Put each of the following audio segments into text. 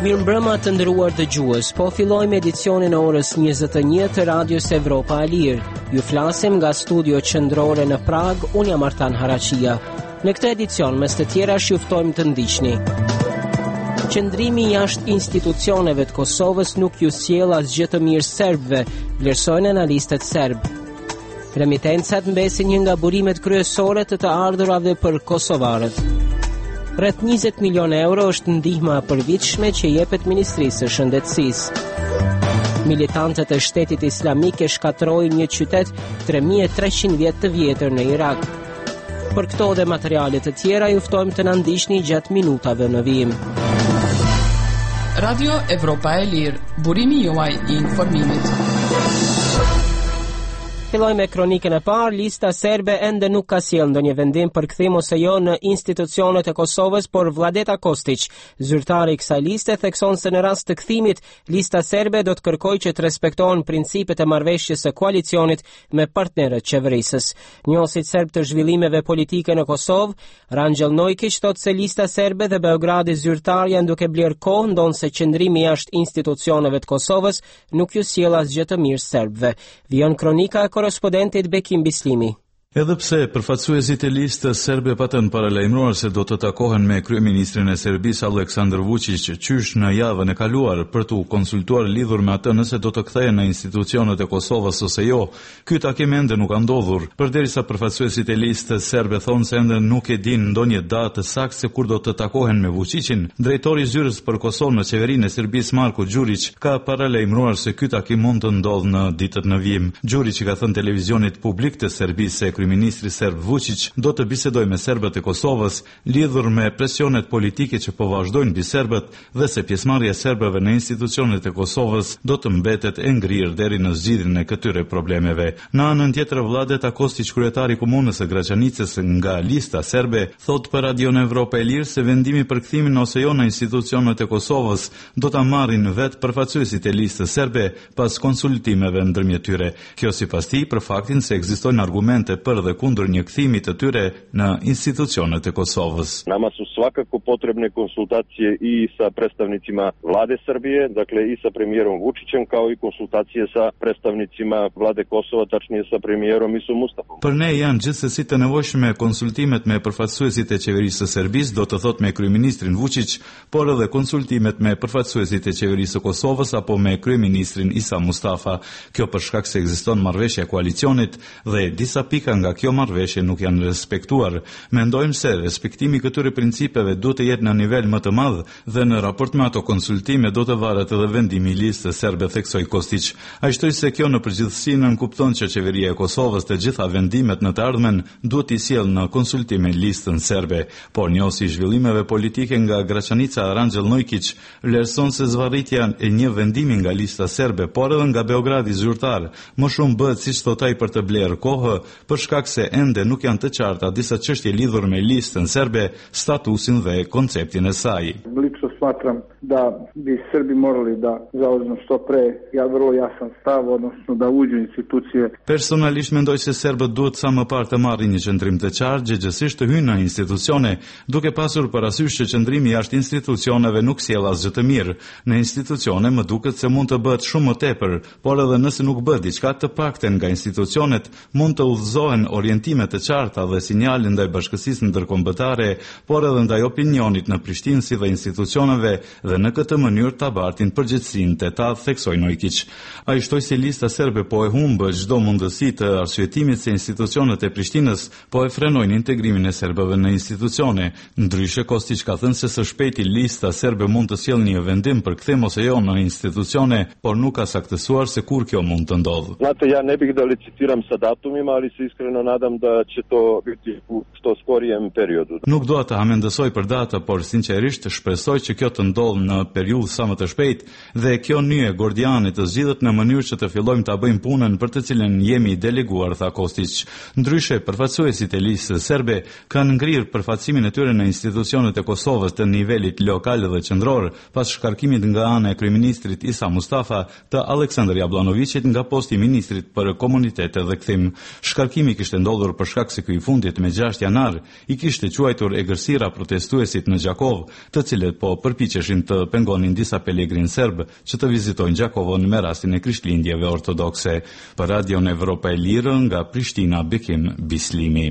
Mirëmbrëma të nderuar dëgjues, po fillojmë edicionin e orës 21 të Radios Evropa e Lirë. Ju flasim nga studio qendrore në Prag, unë jam Artan Haraqia. Në këtë edicion, mes të tjera, shjuftojmë të ndiqni. Qëndrimi jashtë institucioneve të Kosovës nuk ju sjell asgjë të mirë serbëve, vlerësojnë analistët serbë. Remitencat mbesin një nga burimet kryesore të ardhurave për kosovarët. Rreth 20 milion euro është ndihma e përvitshme që jepet Ministrisë së Shëndetësisë. Militantët e Shtetit Islamik e shkatërrojnë një qytet 3300 vjet të vjetër në Irak. Për këto dhe materiale të tjera ju ftojmë të na ndiqni gjatë minutave në vijim. Radio Evropa e Lirë, burimi juaj i informimit. Fillojmë me kronikën e parë. Lista serbe ende nuk ka sjellë ndonjë vendim për kthim ose jo në institucionet e Kosovës, por Vladeta Kostić, zyrtari i kësaj liste, thekson se në rast të kthimit, lista serbe do të kërkojë që të respektohen principet e marrëveshjes së koalicionit me partnerët qeverisës. Njohësit serb të zhvillimeve politike në Kosovë, Rangjel Nojkić, thotë se lista serbe dhe Beogradi zyrtar janë duke blerë kohë, ndonse qëndrimi jashtë institucioneve të Kosovës nuk ju sjell asgjë të mirë serbëve. Vijon kronika korrespondentit Bekim Bislimi. Edhe pse përfaqësuesit e listës serbe patën paralajmëruar se do të takohen me kryeministrin e Serbisë Aleksandar Vučić qysh në javën e kaluar për të konsultuar lidhur me atë nëse do të kthehen në institucionet e Kosovës ose jo, ky takim ende nuk ka ndodhur, përderisa përfaqësuesit e listës serbe thonë se ende nuk e din ndonjë datë saktë se kur do të takohen me Vučićin. Drejtori i zyrës për Kosovë në qeverinë e Serbisë Marko Đurić ka paralajmëruar se ky takim mund të ndodhë në ditët në vijim. Đurić ka thënë televizionit publik të Serbisë se Ministri serb Vučić do të bisedojë me serbët e Kosovës lidhur me presionet politike që po vazhdojnë mbi serbët dhe se pjesëmarrja e serbëve në institucionet e Kosovës do të mbetet e ngrirë deri në zgjidhjen e këtyre problemeve. Në anën tjetër, Vladeta Kostić, kryetari i komunës së Graçanicës nga lista serbe, thot për Radion Evropa e Lirë se vendimi për kthimin ose jo në institucionet e Kosovës do ta marrin vetë përfaqësuesit e listës serbe pas konsultimeve ndërmjet tyre. Kjo sipas tij për faktin se ekzistojnë argumente për dhe kundër një kthimi të tyre në institucionet e Kosovës. Nama su svakako potrebne konsultacije i sa predstavnicima vlade Srbije, dakle i sa premijerom Vučićem, kao i konsultacije sa predstavnicima vlade Kosova, tačnije sa premijerom Isom Mustafom. Për ne janë gjithsesi të nevojshme konsultimet me përfaqësuesit e qeverisë së Serbisë, do të thotë me kryeministrin Vučić, por edhe konsultimet me përfaqësuesit e qeverisë së Kosovës apo me kryeministrin Isa Mustafa. Kjo për shkak se ekziston marrëveshje e koalicionit dhe disa pika nga kjo marrëveshje nuk janë respektuar. Mendojmë se respektimi këtyre principeve duhet të jetë në nivel më të madh dhe në raport me ato konsultime do të varet edhe vendimi i listës serbe, theksoi Kostić. Ai shtoi se kjo në përgjithësi nënkupton që qeveria e Kosovës të gjitha vendimet në të ardhmen duhet i sjellë në konsultime listën serbe, por njohësi i zhvillimeve politike nga Graçanica Rangjel Nojkić vlerëson se zvarritja e një vendimi nga lista serbe, por edhe nga Beogradi zyrtar, më shumë bëhet siç thot ai për të blerë kohë, për shkak se ende nuk janë të qarta disa çështje lidhur me listën serbe, statusin dhe konceptin e saj. Lično smatram da bi Srbi morali da zauzmu što pre vrlo jasan stav, odnosno da uđu institucije. Personalisht mendoj se serbët duhet sa më parë të marrin një qëndrim të qartë, gjithsesi të hyjnë në institucione, duke pasur parasysh që qëndrimi jashtë institucioneve nuk sjell asgjë të mirë. Në institucione më duket se mund të bëhet shumë më tepër, por edhe nëse nuk bëhet diçka të paktën nga institucionet, mund të udhëzohen orientime të qarta dhe sinjale ndaj bashkësisë ndërkombëtare, por edhe ndaj opinionit në Prishtinë si dhe institucioneve dhe në këtë mënyrë ta bartin përgjegjësinë të ta, theksoi Nojkić. Ai shtoi se lista serbe po e humbë çdo mundësi të arsyetimit se institucionet e Prishtinës po e frenojnë integrimin e serbëve në institucione. Ndryshe, Kostić ka thënë se së shpejti lista serbe mund të sjellë një vendim për kthim ose jo në institucione, por nuk ka saktësuar se kur kjo mund të ndodhë. Znate, ja ne bih da licitiram sa datumima, ali se iskreno nadam da će to biti u što skorijem periodu. Nuk dua të hamendësoj për data, por sinqerisht shpresoj që kjo të ndodhë në periudhë sa më të shpejtë dhe kjo nye Gordiani të zgjidhet në mënyrë që të fillojmë ta bëjmë punën për të cilën jemi deleguar, tha Kostić. Ndryshe, përfaqësuesit e listës serbe kanë ngrirë përfaqësimin e tyre në institucionet e Kosovës të nivelit lokal dhe qendror pas shkarkimit nga ana e kryeministrit Isa Mustafa të Aleksandar Jablanovićit nga posti i ministrit për komunitete dhe kthim. Shkarkimi kishte ndodhur për shkak se ky i fundit me 6 janar i kishte quajtur egërsira protestuesit në Gjakovë, të cilët po përpiqeshin të pengonin disa pelegrin serb që të vizitojnë Gjakovën me rastin e krishtlindjeve ortodokse. Për Radion Evropa e Lirë nga Prishtina, Bekim Bislimi.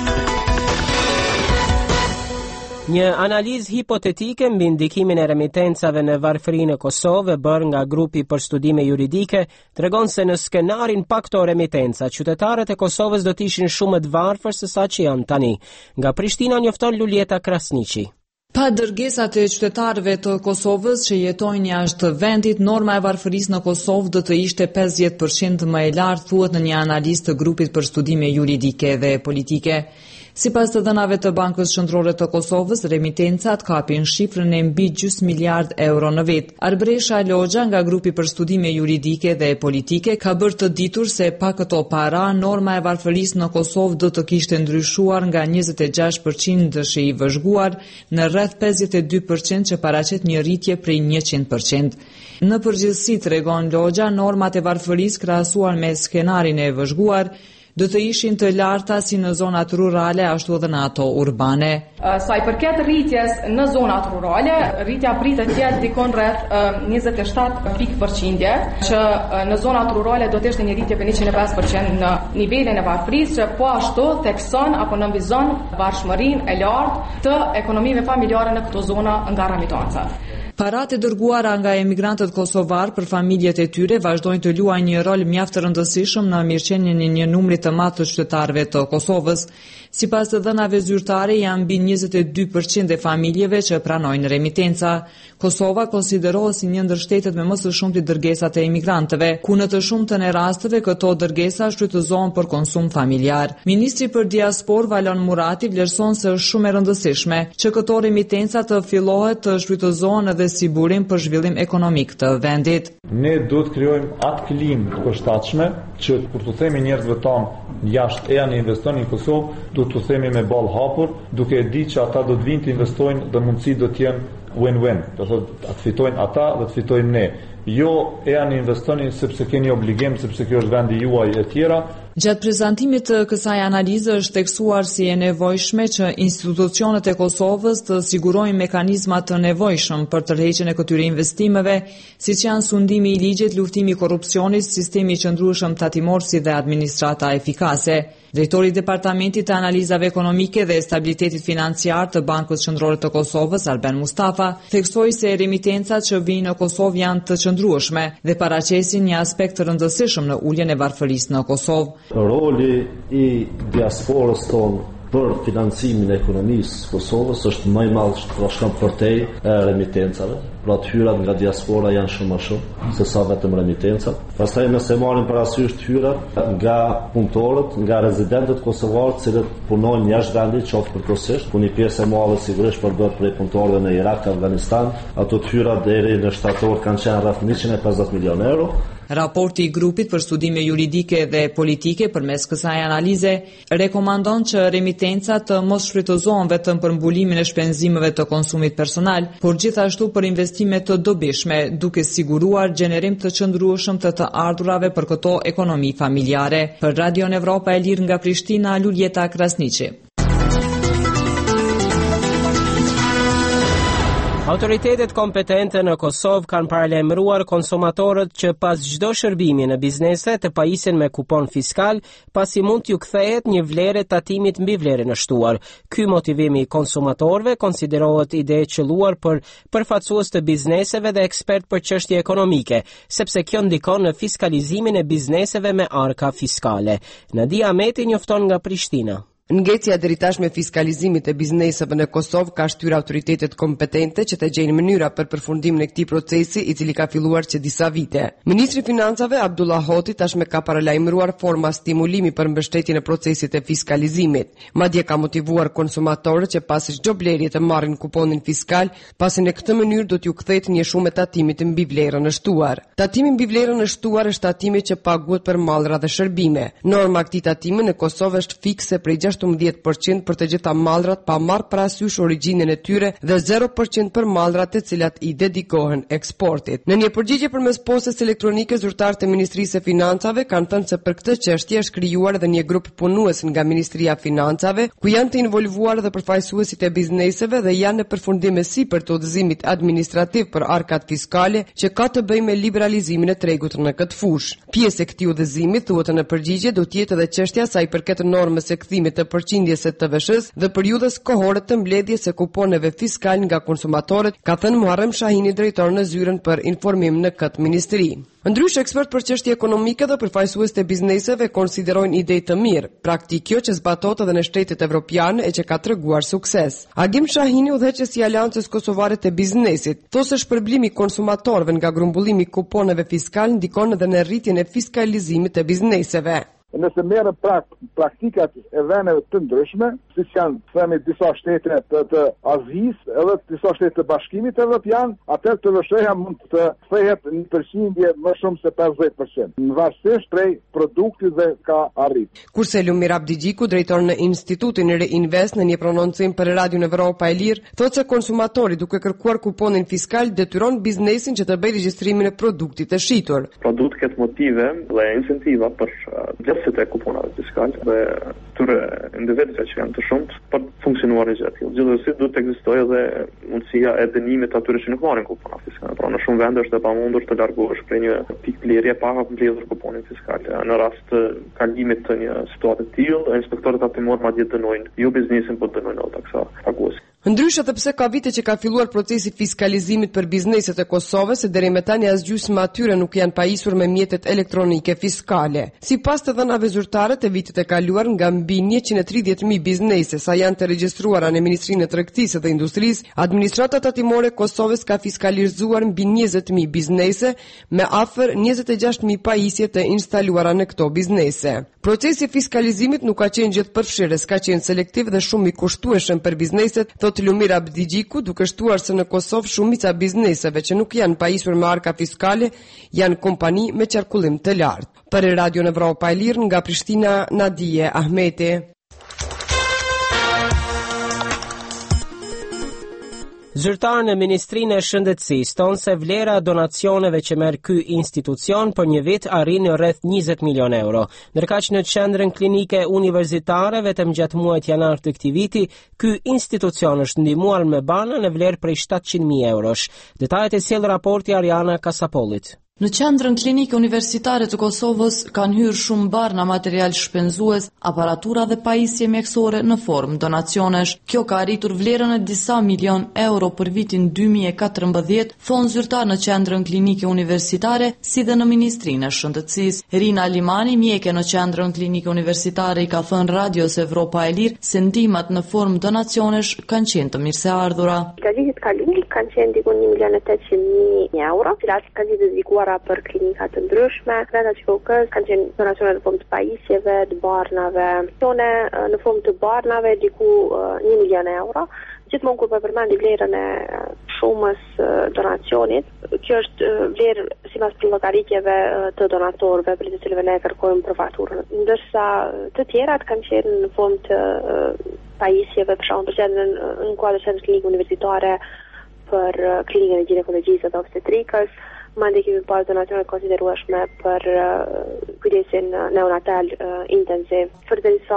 Një analizë hipotetike mbi ndikimin e remitencave në varfërinë e Kosovë bërë nga grupi për studime juridike tregon se në skenarin pa këto remitenca, qytetarët e Kosovës do të ishin shumë të varfër se sa që janë tani. Nga Prishtina njofton Luljeta Krasniqi. Pa dërgesat e qytetarëve të Kosovës që jetojnë jashtë vendit, norma e varfërisë në Kosovë do të ishte 50% më e lartë, thuhet në një analizë të grupit për studime juridike dhe politike. Sipas të dhënave të Bankës Qendrore të Kosovës, remitencat kapin shifrën e mbi gjys miliard euro në vit. Arbresha Logja nga grupi për studime juridike dhe politike ka bërë të ditur se pa këto para, norma e varfërisë në Kosovë do të kishte ndryshuar nga 26% dëshë i vëzhguar në rreth 52% që paraqet një rritje prej 100%. Në përgjithësi, tregon Logja, normat e varfërisë krahasuar me skenarin e vëzhguar do të ishin të larta si në zonat rurale ashtu edhe në ato urbane. Sa i përket rritjes në zonat rurale, rritja pritet të jetë dikon rreth 27%, që në zonat rurale do të ishte një rritje për 105% në nivelin e varfërisë, që po ashtu thekson apo nënvizon varfshmërinë e lartë të ekonomive familjare në këto zona nga remitancat. Paratë e dërguara nga emigrantët kosovar për familjet e tyre vazhdojnë të luajnë një rol mjaft të rëndësishëm në mirëqenien e një numri të madh të qytetarëve të Kosovës. Sipas të dhënave zyrtare, janë mbi 22% e familjeve që pranojnë remitenca. Kosova konsiderohet si një ndër shtetet me më së shumti dërgesat e emigrantëve, ku në të shumtën e rasteve këto dërgesa shfrytëzohen për konsum familjar. Ministri për diasporë Valon Murati vlerëson se është shumë e rëndësishme që këto remitenca të fillohet të shfrytëzohen edhe si burim për zhvillim ekonomik të vendit. Ne duhet krijojmë atë klimë të përshtatshme që kur të themi njerëzve tonë jashtë janë investojnë në Kosovë, duhet të themi me ballë hapur, duke e ditë që ata do të vinë të investojnë dhe mundësi do të jenë win-win. Do thotë të fitojnë ata dhe të fitojmë ne. Jo janë investoni sepse keni obligim, sepse kjo është vendi juaj e tjera. Gjatë prezantimit të kësaj analize është theksuar si e nevojshme që institucionet e Kosovës të sigurojnë mekanizma të nevojshëm për tërheqjen e këtyre investimeve, siç janë sundimi i ligjit, luftimi i korrupsionit, sistemi i qëndrueshëm tatimor si dhe administrata efikase. Drejtori i Departamentit të Analizave Ekonomike dhe Stabilitetit Financiar të Bankës Qendrore të Kosovës, Arben Mustafa, theksoi se remitencat që vijnë në Kosovë janë të qëndrueshme dhe paraqesin një aspekt të rëndësishëm në uljen e varfërisë në Kosovë. Roli i diasporës tonë për financimin e ekonomisë Kosovës është më i madh shkak përtej remitencave. Pra të hyrat nga diaspora janë shumë më shumë se sa vetëm remitencat. Pastaj nëse marrim parasysh të hyrat nga punëtorët, nga rezidentët kosovarë, të cilët punojnë jashtë vendit, qoftë përkohësisht, ku një pjesë e madhe sigurisht përdohet prej punëtorëve në Irak, Afganistan, ato të hyrat deri në shtator kanë qenë rreth 150 milionë euro. Raporti i grupit për studime juridike dhe politike përmes kësaj analize rekomandon që remitencat të mos shfrytëzohen vetëm për mbulimin e shpenzimeve të konsumit personal, por gjithashtu për investime të dobishme, duke siguruar gjenerim të qëndrueshëm të ardhurave për këto ekonomi familjare. Për Radion Evropa e Lirë nga Prishtina, Luljeta Krasniqi. Autoritetet kompetente në Kosovë kanë paralajmëruar konsumatorët që pas çdo shërbimi në biznese të pajisin me kupon fiskal, pasi mund t'ju kthehet një vlerë tatimit mbi vlerën e shtuar. Ky motivim i konsumatorëve konsiderohet ide e qelluar për përfaqësues të bizneseve dhe ekspert për çështje ekonomike, sepse kjo ndikon në fiskalizimin e bizneseve me arka fiskale. Nadia Ahmeti njofton nga Prishtina. Ngecja deri tashme fiskalizimit e bizneseve në Kosovë ka shtyrë autoritetet kompetente që të gjejnë mënyra për përfundimin e këtij procesi, i cili ka filluar që disa vite. Ministri i Financave Abdullah Hoti tashme ka paralajmëruar forma stimulimi për mbështetjen e procesit e fiskalizimit. Madje ka motivuar konsumatorët që pas çdo blerje të marrin kuponin fiskal, pasi në këtë mënyrë do t'ju kthehet një shumë e tatimit mbi vlerën e shtuar. Tatimi mbi vlerën e shtuar është tatimi që paguhet për mallra dhe shërbime. Norma e këtij tatimi në Kosovë është fikse prej 16% për të gjitha mallrat pa marrë parasysh origjinën e tyre dhe 0% për mallrat të cilat i dedikohen eksportit. Në një përgjigje përmes postës elektronike, zyrtarët e Ministrisë së Financave kanë thënë se për këtë çështje është krijuar edhe një grup punues nga Ministria e Financave, ku janë të involvuar edhe përfaqësuesit e bizneseve dhe janë në përfundim me sipër të udhëzimit administrativ për arkat fiskale që ka të bëjë me liberalizimin e tregut në këtë fushë. Pjesë e këtij udhëzimi, thuhet në përgjigje, do të jetë edhe çështja sa i përket normës së kthimit të përqindjes së TVSH-s dhe periudhës kohore të mbledhjes së kuponeve fiskal nga konsumatorët, ka thënë Muharrem Shahini, drejtor në zyrën për informim në këtë ministri. Ndryshe, ekspert për çështje ekonomike dhe përfaqësues të bizneseve konsiderojnë ide të mirë, praktikë kjo që zbatohet edhe në shtetet evropiane e që ka treguar sukses. Agim Shahini, udhëheqës i Aleancës Kosovare të Biznesit, thosë se shpërblimi i konsumatorëve nga grumbullimi i kuponeve fiskal ndikon edhe në rritjen e fiskalizimit të bizneseve. Nëse merrem praktikat e vendeve të ndryshme, siç janë themi disa shtete të Azisë, edhe disa shtete të Bashkimit Evropian, atëherë TVSH-ja mund të kthehet në përqindje më shumë se 50%, në varësisht prej produktit dhe ka arrit. Kurse Lumir Abdigjiku, drejtor në Institutin Reinvest, në një prononcim për Radion Evropa e Lirë, thotë se konsumatori duke kërkuar kuponin fiskal detyron biznesin që të bëjë regjistrimin e produktit të shitur. Duhet të ketë motive dhe incentiva për e kuponave fiskale dhe këtyre individëve që janë të shumtë për të funksionuar një gjë e tillë. Gjithsesi duhet të ekzistojë edhe mundësia e dënimit atyre që nuk marrin kupona fiskale. Pra në shumë vende është e pamundur të largohesh prej një pikëblerje pa mbledhur kuponin fiskal. Në rast të kalimit të një situate të tillë, inspektorët hetimor madje dënojnë jo biznesin, por dënojnë edhe taksa paguesi. Ndryshe edhe pse ka vite që ka filluar procesi fiskalizimit për bizneset e Kosovës, deri më tani as gjysma atyre nuk janë pajisur me mjetet elektronike fiskale. Sipas të dhënave zyrtare të vitit e kaluar, nga mbi 130.000 biznese sa janë të regjistruara në Ministrinë e Tregtisë dhe Industrisë, administrata tatimore e Kosovës ka fiskalizuar mbi 20.000 biznese me afër 26.000 pajisje të instaluara në këto biznese. Procesi i fiskalizimit nuk ka qenë gjithëpërfshirës, ka qenë selektiv dhe shumë i kushtueshëm për bizneset, thotë Lumir Abdigjiku, duke shtuar se në Kosovë shumica bizneseve që nuk janë pajisur me arka fiskale janë kompani me qarkullim të lartë. Për Radio Evropa e Lirë, nga Prishtina, Nadije Ahmeti. Zyrtarë në Ministrinë e Shëndetësisë thonë se vlera donacioneve që merr ky institucion për një vit arrin rreth 20 milion euro. Ndërkaq në qendrën klinike universitare vetëm gjatë muajit janar të këtij viti, ky institucion është ndihmuar me bana në vlerë prej 700.000 eurosh. Detajet e sjell raporti Ariana Kasapollit. Në qendrën klinike universitare të Kosovës kanë hyrë shumë barna material shpenzues, aparatura dhe pajisje mjekësore në formë donacionesh. Kjo ka arritur vlerën e disa milion euro për vitin 2014, thonë zyrtar në qendrën klinike universitare si dhe në Ministrinë e Shëndetësisë. Rina Limani, mjeke në qendrën klinike universitare, i ka thënë Radios Evropa e Lirë se ndihmat në formë donacionesh kanë qenë të mirëseardhura. Vitit kaluar kanë qenë diku 1.800.000 euro, cilat kanë qenë dedikuara për klinika të ndryshme. Kreta që kokës kanë qenë donacione në formë të pajisjeve, të barnave, në formë të barnave diku 1 milion euro. Gjithmonë kur përmendi vlerën e shumës donacionit, kjo është vlerë sipas llogaritjeve të donatorëve, për të cilëve ne kërkojmë për fakturën. Ndërsa të tjerat kanë qenë në formë të pajisjeve, për shembull në kuadër të klinikës universitare për klinikën e ginekologjisë dhe obstetrikës. Mande kemi pas donacione konsiderueshme për kujdesin neonatal intensiv. Përderisa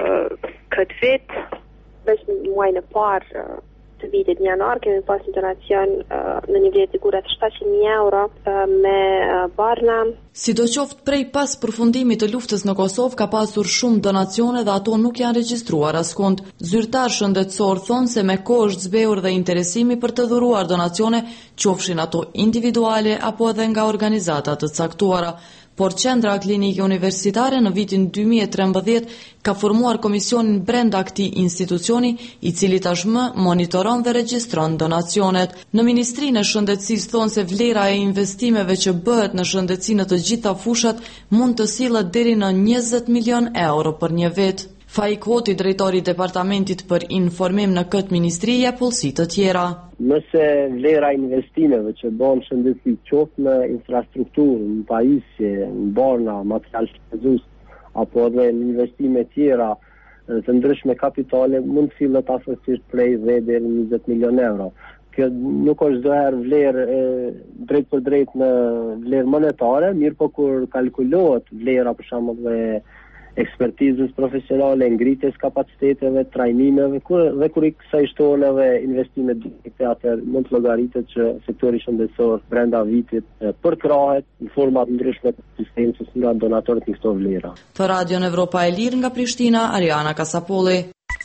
këtë vit, veç muajin e parë të vitit janar, kemi pas një donacion në një vlerë të rreth 700.000 euro me barna. Sidoqoftë prej pas përfundimit të luftës në Kosovë ka pasur shumë donacione dhe ato nuk janë regjistruar askund. Zyrtar shëndetësor thonë se me kohë është zbehur dhe interesimi për të dhuruar donacione, qofshin ato individuale apo edhe nga organizata të caktuara. Por qendra klinike universitare në vitin 2013 ka formuar komisionin brenda këtij institucioni, i cili tashmë monitoron dhe regjistron donacionet. Në Ministrinë e Shëndetësisë thonë se vlera e investimeve që bëhet në shëndetësi në të gjitha fushat mund të sillet deri në 20 milion euro për një vit. Faik Hoti, drejtori i Departamentit për Informim në këtë ministri, jep pollësi të tjera. Nëse vlera investimeve që bën shëndetësi qoftë në infrastrukturë, në pajisje, në barna, material shpenzues, apo edhe në investime tjera të ndryshme kapitale mund të fillet afërsisht prej 10 deri në 20 milion euro. Kjo nuk është çdo herë vlerë drejt për drejt në vlerë monetare, mirë po kur kalkulohet vlera për shembull e ekspertizës profesionale, ngritjes kapaciteteve, trajnimeve, dhe kur i kësaj shtohen edhe investimet direkte, atëherë mund të llogaritet që sektori shëndetësor brenda vitit përkrahet në forma të ndryshme të sistemit nga donatorët në këto vlera. Për Radion Evropa e Lirë nga Prishtina, Ariana Kasapolli.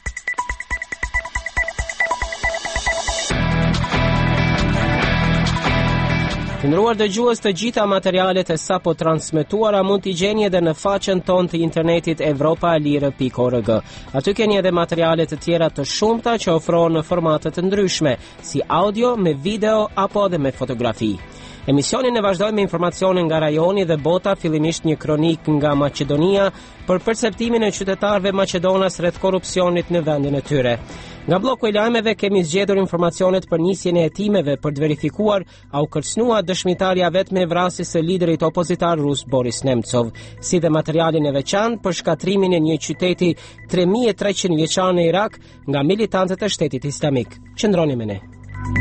Të nderuar dëgjues, të gjitha materialet e sapo transmetuara mund t'i gjeni edhe në faqen tonë të internetit evropaalire.org. Aty keni edhe materiale të tjera të shumta që ofrohen në formate të ndryshme, si audio, me video apo edhe me fotografi. Emisionin e vazhdojmë me informacione nga rajoni dhe bota, fillimisht një kronik nga Maqedonia për perceptimin e qytetarëve maqedonas rreth korrupsionit në vendin e tyre. Nga bloku i lajmeve kemi zgjedhur informacionet për nisjen e hetimeve për të verifikuar a u kërcënua dëshmitarja vetme e vrasjes së liderit opozitar rus Boris Nemtsov, si dhe materialin e veçantë për shkatrimin e një qyteti 3300 vjeçar në Irak nga militantët e Shtetit Islamik. Qëndroni me ne.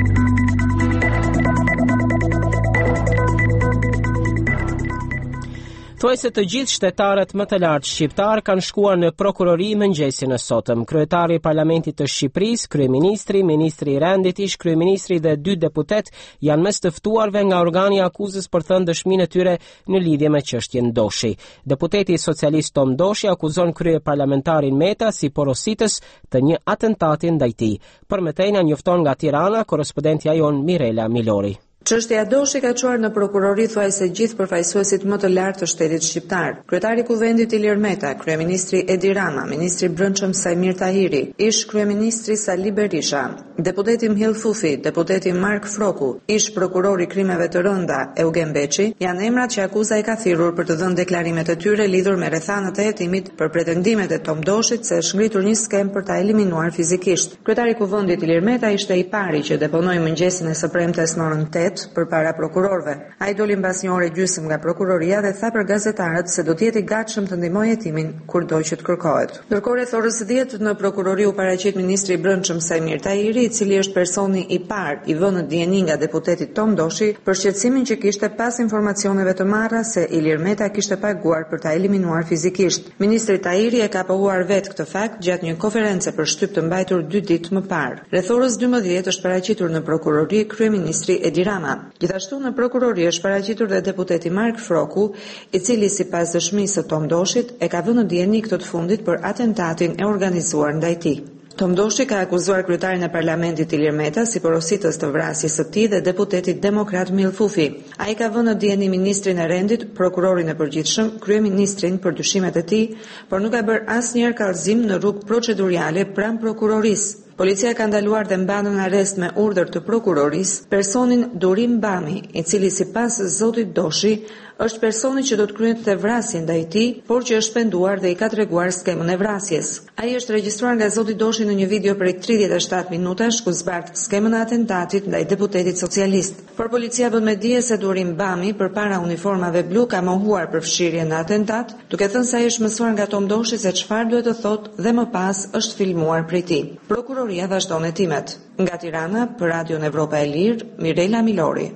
Thuajse të gjithë shtetarët më të lartë shqiptar kanë shkuar në prokurori mëngjesin e sotëm. Kryetari i Parlamentit të Shqipërisë, kryeministri, ministri i Rendit, ish kryeministri dhe 2 deputet janë mes të ftuarve nga organi i akuzës për thënë dëshminë e tyre në lidhje me çështjen Doshi. Deputeti socialist Tom Doshi akuzon kryeparlamentarin Meta si porositës të një atentati ndaj tij. Për mëtejna njofton nga Tirana korrespondentja jon Mirela Milori. Çështja Doshi ka çuar në prokurori thuajse gjithë përfaqësuesit më të lartë të shtetit shqiptar. Kryetari i Kuvendit Ilir Meta, kryeministri Edi Rama, ministri i Brendshëm Sajmir Tahiri, ish kryeministri Sali Berisha, deputeti Mhill Fufi, deputeti Mark Froku, ish prokurori krimeve të rënda Eugen Beçi, janë emrat që akuza i ka thirrur për të dhënë deklarimet e tyre lidhur me rrethanat e hetimit për pretendimet e Tom Doshit se është ngritur një skem për ta eliminuar fizikisht. Kryetari i Kuvendit Ilir Meta ishte i pari që deponoi mëngjesin e së premtes në orën 8 përpara prokurorëve. Ai doli mbas një ore gjysmë nga prokuroria dhe tha për gazetarët se do të jetë i gatshëm të ndihmojë hetimin kurdo që të kërkohet. Ndërkohë rreth orës 10 në prokurori u paraqit ministri i Brendshëm Sajmir Tahiri, i cili është personi i parë i vënë në dieni nga deputeti Tom Doshi për shqetësimin që kishte pas informacioneve të marra se Ilir Meta kishte paguar për ta eliminuar fizikisht. Ministri Tahiri e ka pohuar vetë këtë fakt gjatë një konference për shtyp të mbajtur 2 ditë më parë. Rreth orës 12 është paraqitur në prokurori kryeministri Edi Rama. Gjithashtu në prokurori është paraqitur dhe deputeti Mark Froku, i cili sipas dëshmisë së Tom Doshit e ka vënë në dieni këtë të fundit për atentatin e organizuar ndaj tij. Tom Doshi ka akuzuar kryetarin e parlamentit Ilir Meta si porositës të vrasjes së tij dhe deputetit demokrat Mhill Fufi. Ai ka vënë në dieni ministrin e Rendit, prokurorin e përgjithshëm, kryeministrin për dyshimet e tij, por nuk ka bërë asnjëherë kallëzim në rrugë procedurale pranë prokurorisë. Policia ka ndaluar dhe mban në arrest me urdhër të prokurorisë personin Durim Bami, i cili sipas zotit Doshi është personi që do të kryente vrasjen ndaj tij, por që është penduar dhe i ka treguar skemën e vrasjes. Ai është regjistruar nga zoti Doshi në një video prej 37 minutash ku zbart skemën e atentatit ndaj deputetit socialist. Por policia bën me dije se Durim Bami përpara uniformave blu ka mohuar për fshirjen në atentat, duke thënë se ai është mësuar nga Tom Doshi se çfarë duhet të thotë dhe më pas është filmuar prej tij. Prokuroria vazhdon hetimet. Nga Tirana për Radion Evropa e Lirë, Mirela Milori.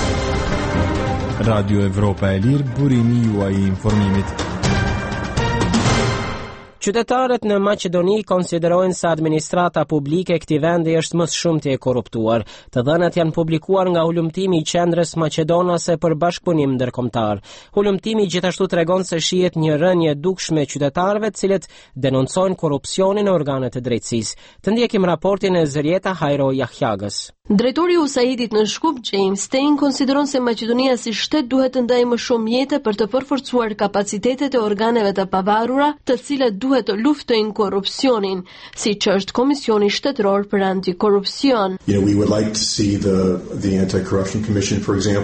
Radio Evropa e Lirë, burimi juaj i informimit. Qytetarët në Maqedoni konsiderojnë se administrata publike e këtij vendi është më shumë e korruptuar. Të dhënat janë publikuar nga hulumtimi i Qendrës Maqedonase për Bashkëpunim Ndërkombëtar. Hulumtimi gjithashtu tregon se shihet një rënje dukshme e qytetarëve, të cilët denoncojnë korrupsionin në organet e drejtësisë. Të ndjekim raportin e Zërieta Hajro Jahjagës. Drejtori i USAID-it në Shkup, James Stein, konsideron se Maqedonia si shtet duhet të ndajë më shumë mjete për të përforcuar kapacitetet e organeve të pavarura, të cilat duhet të luftojnë korrupsionin, siç është Komisioni Shtetëror për Antikorrupsion. We would like to see the Anti-Corruption Commission, for example.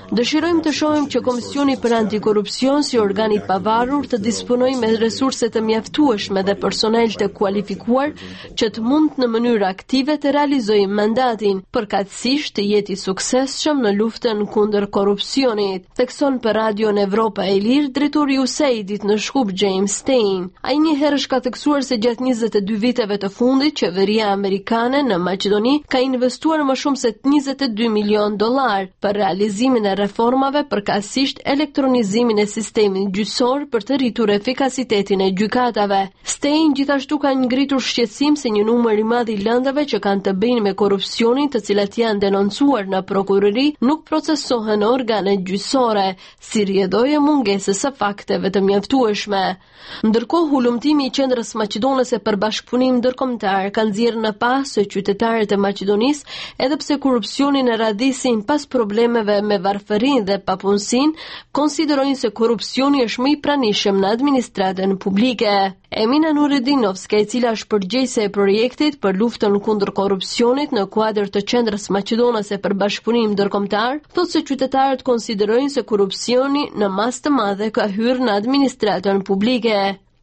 Dëshirojmë të shohim që Komisioni për Antikorrupsion si organ i pavarur të disponojë me resurse të mjaftueshme dhe personel të kualifikuar që të mund në mënyrë aktive të realizojë mandatin, përkatësisht të jetë i suksesshëm në luftën kundër korrupsionit, thekson për Radion Evropa e Lirë drejtori i USAID-it në Shkup James Stein. Ai një herë ka theksuar se gjatë 22 viteve të fundit qeveria amerikane në Maqedoni ka investuar më shumë se $22 milion për realizimin e reformave, përkatësisht elektronizimin e sistemit gjyqësor për të rritur efikasitetin e gjykatave. Stein gjithashtu ka ngritur shqetësim se një numër i madh i lëndave që kanë të bëjnë me korrupsionin, të cilat janë denoncuar në prokurori, nuk procesohen në organet gjyqësore, si rrjedhojë mungesës së fakteve të mjaftueshme. Ndërkohë, hulumtimi i Qendrës Maqedonese për Bashkëpunim Ndërkombëtar ka nxjerrë në pas se qytetarët e Maqedonisë, edhe pse korrupsionin e radhisin pas problemeve me varfërinë dhe papunësinë, konsiderojnë se korrupsioni është më i pranishëm në administratën publike. Emina Nuridinovska, e cila është përgjegjëse e projektit për luftën kundër korrupsionit në kuadër të Qendrës Maqedonese për Bashkëpunim Ndërkombëtar, thotë se qytetarët konsiderojnë se korrupsioni në masë të madhe ka hyrë në administratën publike.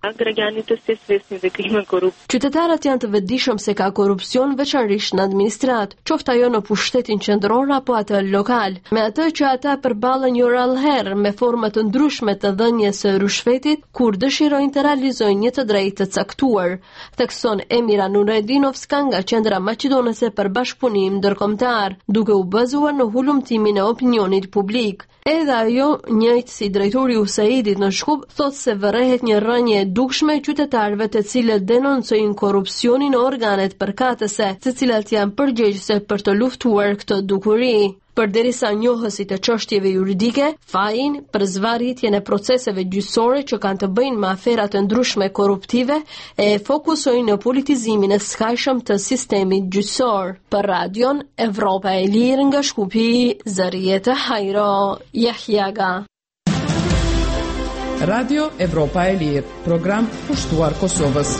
Qytetarët janë të vetëdijshëm se ka korrupsion veçanërisht në administratë, qoftë ajo në pushtetin qendror apo atë lokal, me atë që ata përballen një rallëherë me forma të ndryshme të dhënies së rushfetit kur dëshirojnë të realizojnë një të drejtë të caktuar, thekson Emira Nuredinovska nga Qendra Maqedonese për Bashkëpunim Ndërkombëtar, duke u bazuar në hulumtimin e opinionit publik. Edhe ajo, njëjtë si drejtori i USAID-it në Shkup, thotë se vërrehet një rënje e dukshme qytetarëve të cilët denoncojnë korrupsionin në organet përkatëse, të cilat janë përgjegjëse për të luftuar këtë dukuri. Përderisa njohësit e çështjeve juridike fajin për zvarritjen e proceseve gjyqësore që kanë të bëjnë me afera të ndryshme korruptive e fokusojnë në politizimin e skajshëm të sistemit gjyqësor. Për Radion Evropa e Lirë nga Shkupi, Zarieta Hajro, Jahjaga. Radio Evropa e Lirë, program pushtuar Kosovës.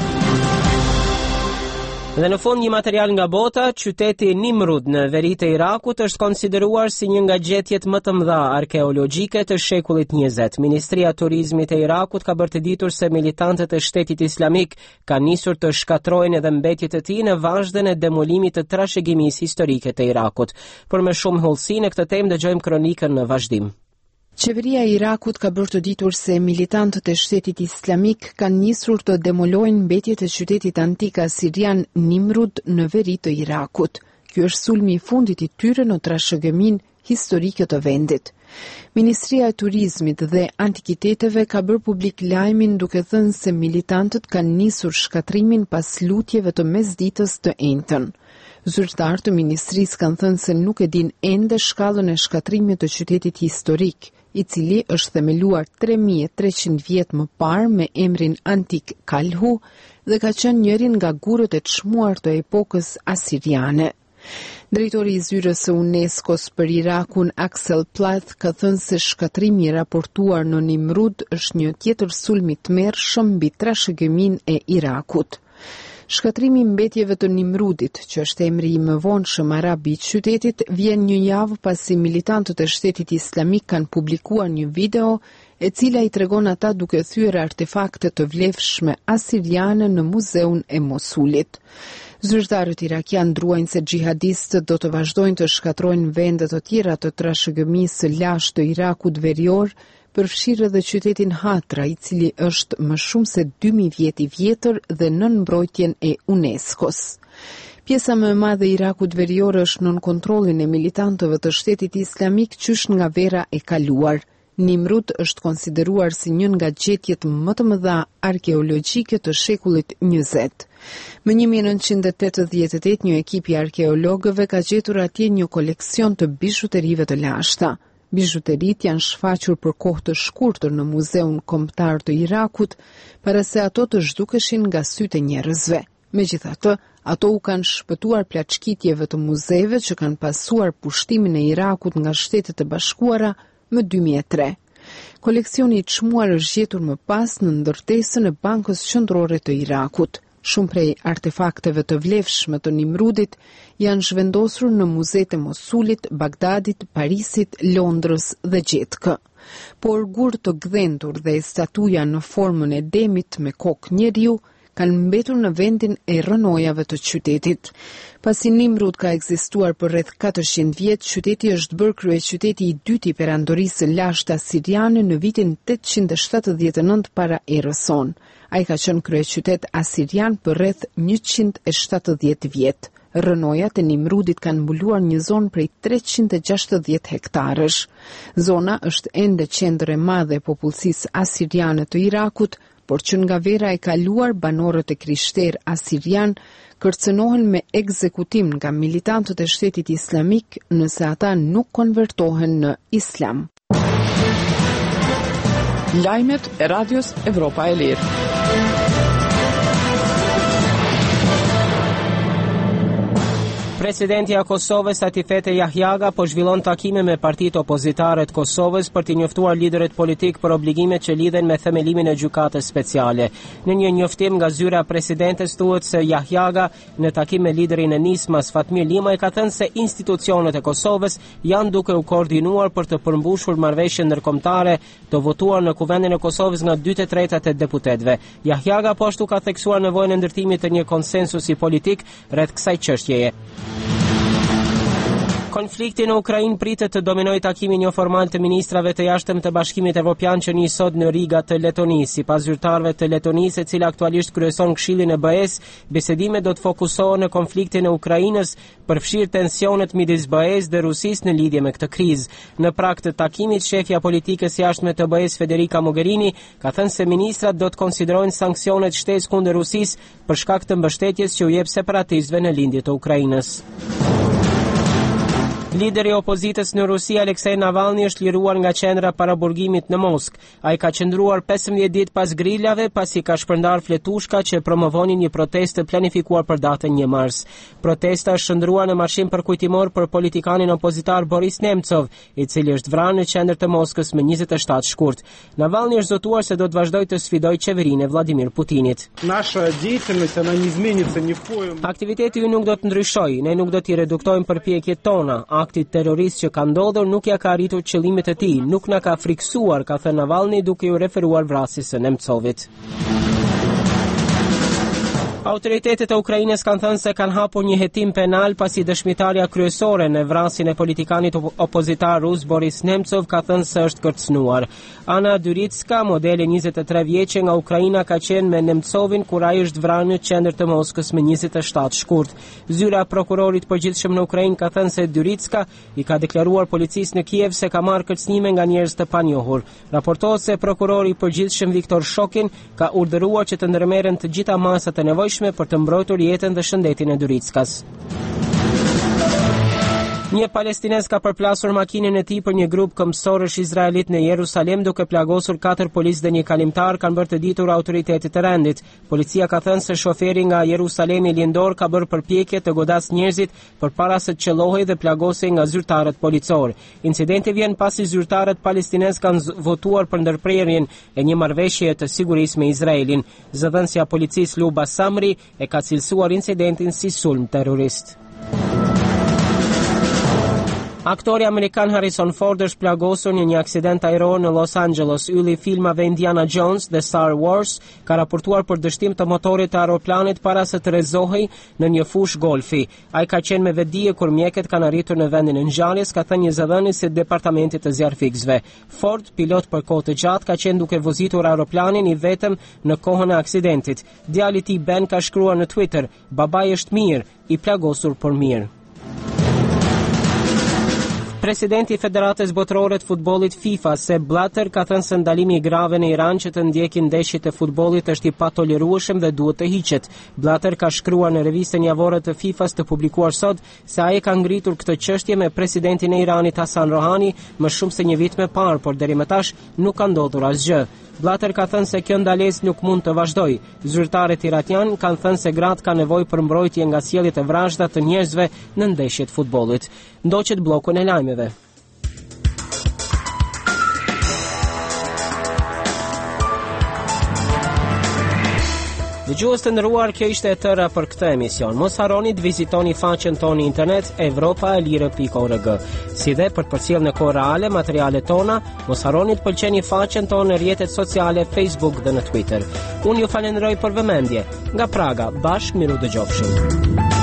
Dhe në fund një material nga bota, qyteti Nimrud në veri të Irakut është konsideruar si një nga gjetjet më të mëdha arkeologjike të shekullit 20. Ministria e Turizmit e Irakut ka bërë të ditur se militantët e Shtetit Islamik kanë nisur të shkatrojnë edhe mbetjet e tij në vazhdën e demolimit të trashëgimisë historike të Irakut. Por me shumë hollësi në këtë temë dëgjojmë kronikën në vazhdim. Qeveria e Irakut ka bërë të ditur se militantët e Shtetit Islamik kanë nisur të demolojnë mbetjet e qytetit antik asirian Nimrud në veri të Irakut. Ky është sulmi i fundit i tyre në trashëgiminë historike të vendit. Ministria e Turizmit dhe Antikiteteve ka bërë publik lajmin duke thënë se militantët kanë nisur shkatrimin pas lutjeve të mesditës të entën. Zyrtarë të ministrisë kanë thënë se nuk e din ende shkallën e shkatrimit të qytetit historik, i cili është themeluar 3300 vjet më parë me emrin Antik Kalhu dhe ka qenë njërin nga gurët e çmuar të epokës asiriane. Drejtori i zyrës së UNESCO-s për Irakun, Axel Plath, ka thënë se shkatrimi i raportuar në Nimrud është një tjetër sulm i tmerrshëm mbi trashëgiminë e Irakut. Shkatrimi i mbetjeve të Nimrudit, që është emri i mëvonshëm arab i qytetit, vjen një javë pasi militantët e Shtetit Islamik kanë publikuar një video e cila i tregon ata duke thyer artefakte të vlefshme asiriane në muzeun e Mosulit. Zyrtarët irakian druajnë se xhihadistët do të vazhdojnë të shkatrojnë vende të tjera të trashëgimisë së lashtë të Irakut verior, përfshirë edhe qytetin Hatra, i cili është më shumë se 2000 vjet i vjetër dhe nën mbrojtjen e UNESCO-s. Pjesa më e madhe e Irakut verior është nën kontrollin e militantëve të Shtetit Islamik qysh nga vera e kaluar. Nimrud është konsideruar si një nga gjetjet më të mëdha arkeologjike të shekullit 20. Më 1988 një ekip i arkeologëve ka gjetur atje një koleksion të bizhuterive të lashta. Bizhuterit janë shfaqur për kohë të shkurtër në Muzeun Kombëtar të Irakut, para se ato të zhdukeshin nga sytë e njerëzve. Megjithatë, ato u kanë shpëtuar plaçkitjeve të muzeve që kanë pasuar pushtimin e Irakut nga Shtetet e Bashkuara më 2003. Koleksioni i çmuar është gjetur më pas në ndërtesën e Bankës Qendrore të Irakut. Shumë prej artefakteve të vlefshme të Nimrudit janë zhvendosur në muzeet e Mosulit, Bagdadit, Parisit, Londrës dhe Gjetkë. Por gur të gdhendur dhe statuja në formën e demit me kokë njeriu kanë mbetur në vendin e rënojave të qytetit. Pasi Nimrud ka ekzistuar për rreth 400 vjet, qyteti është bërë kryeqyteti i dytë i perandorisë së lashtë asiriane në vitin 879 para erës sonë. Ai ka qenë kryeqytet asirian për rreth 170 vjet. Rënojat e Nimrudit kanë mbuluar një zonë prej 360 hektarësh. Zona është ende qendër e madhe e popullsisë asiriane të Irakut, por që nga vera e kaluar banorët e krishterë asirian kërcënohen me ekzekutim nga militantët e shtetit islamik nëse ata nuk konvertohen në islam. Lajmet e Radios Evropa e Lirë. Presidenti a Kosovës Atifete Jahjaga po zhvillon takime me partitë opozitare të Kosovës për t'i njoftuar liderët politik për obligimet që lidhen me themelimin e gjykatës speciale. Në një njoftim nga zyra e presidentes thuhet se Jahjaga në takim me liderin e Nismas Fatmir Limaj ka thënë se institucionet e Kosovës janë duke u koordinuar për të përmbushur marrëveshjen ndërkombëtare të votuar në Kuvendin e Kosovës nga 2/3 e deputetëve. Jahjaga po ashtu ka theksuar nevojën e ndërtimit të një konsensusi politik rreth kësaj çështjeje. Konflikti në Ukrainë pritet të dominojë takimin jo formal të ministrave të jashtëm të Bashkimit Evropian që nis sot në Riga të Letonisë. Sipas zyrtarëve të Letonisë, e cila aktualisht kryeson Këshillin e BE-s, bisedimet do të fokusohen në konfliktin e Ukrainës, përfshirë tensionet midis BE-s dhe Rusisë në lidhje me këtë krizë. Në prag të takimit, shefja politikës jashtme të BE-s Federica Mogherini ka thënë se ministrat do të konsiderojnë sanksionet shtesë kundër Rusisë për shkak të mbështetjes që u jep separatistëve në lindje të Ukrainës. Lideri i opozitës në Rusi, Aleksej Navalny, është liruar nga qendra paraburgimit në Moskë. Ai ka qëndruar 15 ditë pas grillave, pasi ka shpërndar fletushka që promovonin një protestë planifikuar për datën 1 mars. Protesta është shndruar në marshin përkujtimor për politikanin opozitar Boris Nemcov, i cili është vrarë në qendër të Moskës më 27 shkurt. Navalny është zotuar se do të vazhdojë të sfidojë qeverinë e Vladimir Putinit. Aktiviteti ynë nuk do të ndryshojë, ne nuk do t'i reduktojmë përpjekjet tona. Akti terrorist që ka ndodhur nuk ja ka arritur qëllimet e tij, nuk na ka friksuar, ka thënë Navalny duke u referuar vrasjes së Nemcovit. Autoritetet e Ukrainës kanë thënë se kanë hapur një hetim penal pasi dëshmitarja kryesore në vrasjen e politikanit opozitar rus Boris Nemcov ka thënë se është kërcënuar. Ana Dyritska, modele 23 vjeçe nga Ukraina, ka qenë me Nemcovin kur ai është vrarë në qendër të Moskës më 27 shkurt. Zyra e prokurorit përgjithshëm në Ukrainë ka thënë se Dyritska i ka deklaruar policisë në Kiev se ka marrë kërcënime nga njerëz të panjohur. Raportohet se prokurori i përgjithshëm Viktor Shokin ka urdhëruar që të ndërmerren të gjitha masat e nevojshme për të mbrojtur jetën dhe shëndetin e Dyritskas. Një palestinez ka përplasur makinën e tij për një grup këmbësorësh izraelit në Jerusalem, duke plagosur 4 policë dhe një kalimtar, kanë bërë të ditur autoritetet e rendit. Policia ka thënë se shoferi nga Jerusalemi lindor ka bërë përpjekje të godasë njerëzit përpara se të qellohej dhe plagosej nga zyrtarët policor. Incidenti vjen pasi zyrtarët palestinez kanë votuar për ndërprerjen e një marrëveshjeje të sigurisë me Izraelin. Zëdhënësja e policisë Luba Samri e ka cilësuar incidentin si sulm terrorist. Aktori amerikan Harrison Ford është plagosur në një aksident ajror në Los Angeles. Ylli i filmave Indiana Jones dhe Star Wars ka raportuar për dështim të motorit të aeroplanit para se të rrezohej në një fushë golfi. Ai ka qenë me vetdije kur mjekët kanë arritur në vendin e ngjarjes, ka thënë një zëdhënës i departamentit të zjarrfiksëve. Ford, pilot për kohë të gjatë, ka qenë duke vozitur aeroplanin i vetëm në kohën e aksidentit. Djali i tij Ben ka shkruar në Twitter: "Babai është mirë, i plagosur por mirë." Presidenti i Federatës Botërore të Futbollit FIFA, Sepp Blatter, ka thënë se ndalimi i grave në Iran që të ndjekin ndeshjet e futbollit është i patolerueshëm dhe duhet të hiqet. Blatter ka shkruar në revistën javore të FIFA-s të publikuar sot se ai ka ngritur këtë çështje me presidentin e Iranit Hasan Rohani më shumë se një vit më parë, por deri më tash nuk ka ndodhur asgjë. Blatter ka thënë se kjo ndalesë nuk mund të vazhdojë. Zyrtarët iranian kanë thënë se gratë kanë nevojë për mbrojtje nga sjelljet e vrasjta të njerëzve në ndeshjet futbollit. Ndoqet bllokun e lajmeve. Dëgjues të nderuar, kjo ishte e tëra për këtë emision. Mos harroni të vizitoni faqen tonë internet evropaalire.org. Si dhe për të përcjellë në kohë reale materialet tona, mos harroni të pëlqeni faqen tonë në rrjetet sociale Facebook dhe në Twitter. Unë ju falenderoj për vëmendje. Nga Praga, bashkë miru dëgjofshim.